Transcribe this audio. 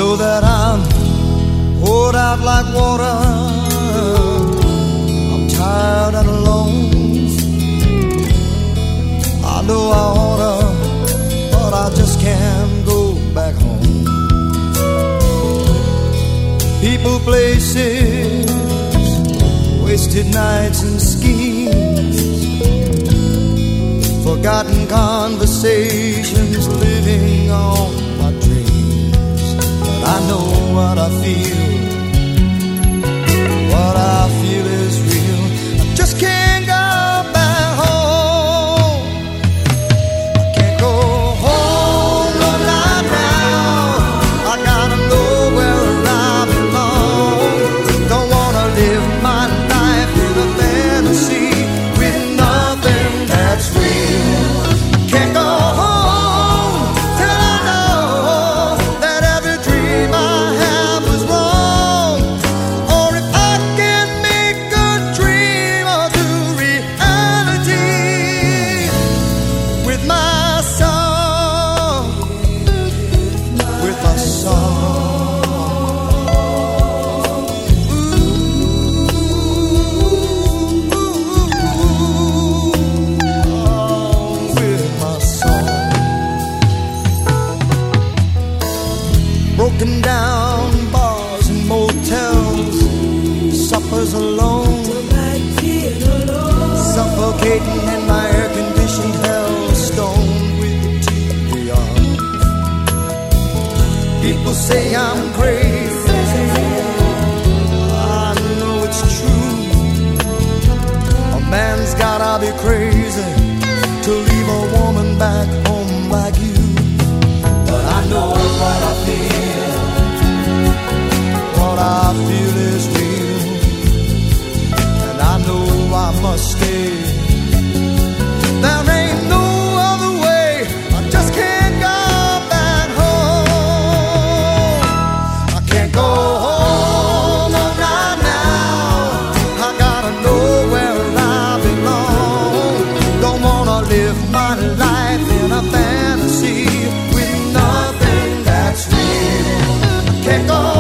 know that I'm poured out like water. I'm tired and alone. I know I oughta, but I just can't go back home. People, places, wasted nights and schemes, forgotten conversations, living on my dreams. But I know what I feel. What I feel is real. I just can't go back home. I can't go home, no, not now. I gotta know where I belong. Don't wanna live my life in a fantasy with nothing that's real. Can't go home till I know that every dream I have was wrong. Or if I can make a dream or do reality with my song, with my song. With my song. Broken down bars and motels, suppers alone, suffocating in my air-conditioned hell, stoned with the TV on. People say I'm crazy. I know it's true. A man's gotta be crazy to leave a woman back home like you. But I know what I feel. What I feel is real. And I know I must stay. There ain't no other way. I just can't go back home. I can't go home, no, not now. I gotta know where I belong. Don't wanna live my life in a fantasy with nothing that's real. I can't go